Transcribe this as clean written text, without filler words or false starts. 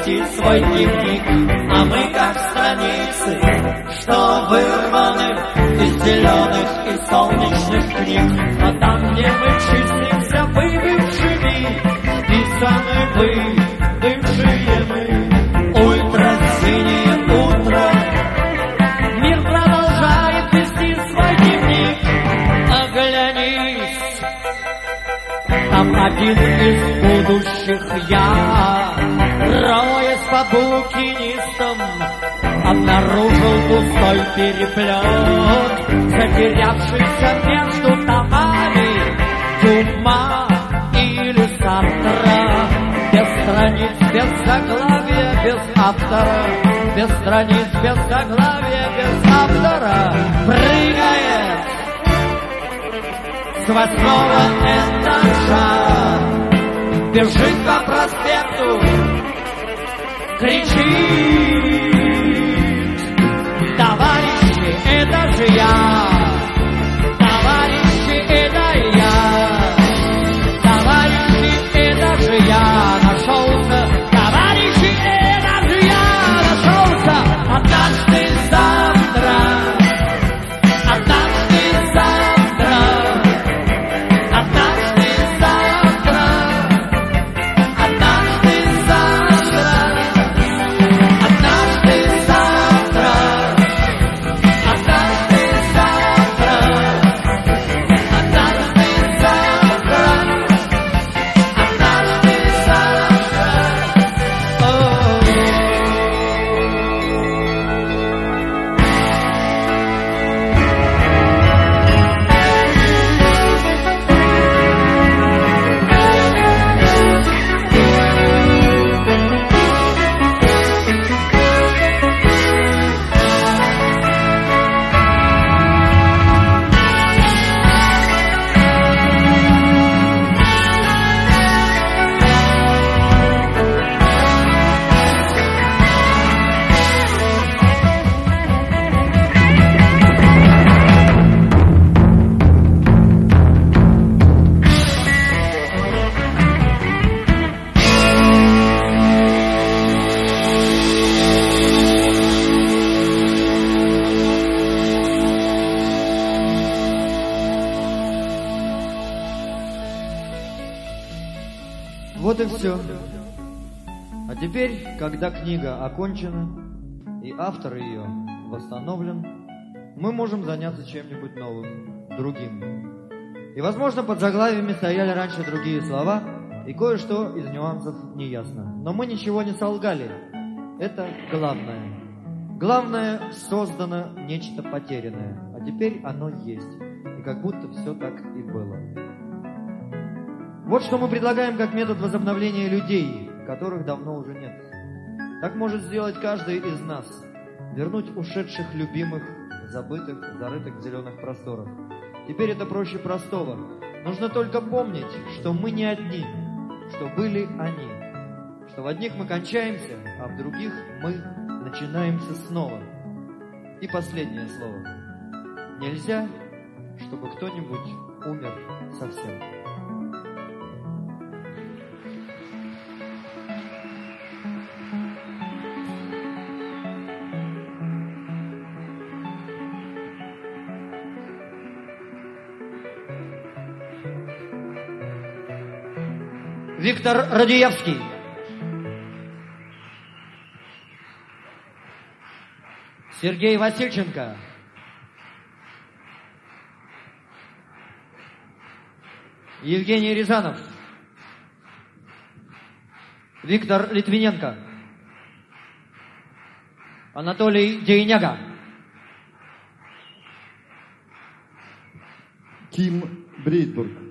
вести свой дневник, а мы как страницы, что вырваны из зеленых и солнечных книг. А там, где мы числимся бывшими, писаны вы, бывшие мы, ультрасинее утро. Мир продолжает вести свой дневник. Оглянись, там один из будущих я, роясь по букинистам, обнаружил пустой переплет, затерявшийся между томами Дюма или Сартра. Без страниц, без заглавия, без автора, без страниц, без заглавия, без автора, прыгает с 8-го этажа, бежит по проспекту, кричит: товарищи, это же я! Товарищи, это я! Товарищи, это же я нашелся! Товарищи, это же я нашелся! Однажды завтра, однажды завтра, однажды завтра, однажды завтра, однажды завтра, однажды завтра, однажды завтра, однажды Вот и все. А теперь, когда книга окончена и автор ее восстановлен, мы можем заняться чем-нибудь новым, другим. И, возможно, под заглавиями стояли раньше другие слова, и кое-что из нюансов неясно. Но мы ничего не солгали. Это главное. Главное, создано нечто потерянное, а теперь оно есть. И как будто все так и было. Вот что мы предлагаем как метод возобновления людей, которых давно уже нет. Так может сделать каждый из нас. Вернуть ушедших любимых, забытых, зарытых в зеленых просторах. Теперь это проще простого. Нужно только помнить, что мы не одни, что были они. Что в одних мы кончаемся, а в других мы начинаемся снова. И последнее слово. Нельзя, чтобы кто-нибудь умер совсем. Виктор Радиевский. Сергей Васильченко. Евгений Рязанов. Виктор Литвиненко. Анатолий Дейняга. Ким Брейдбург.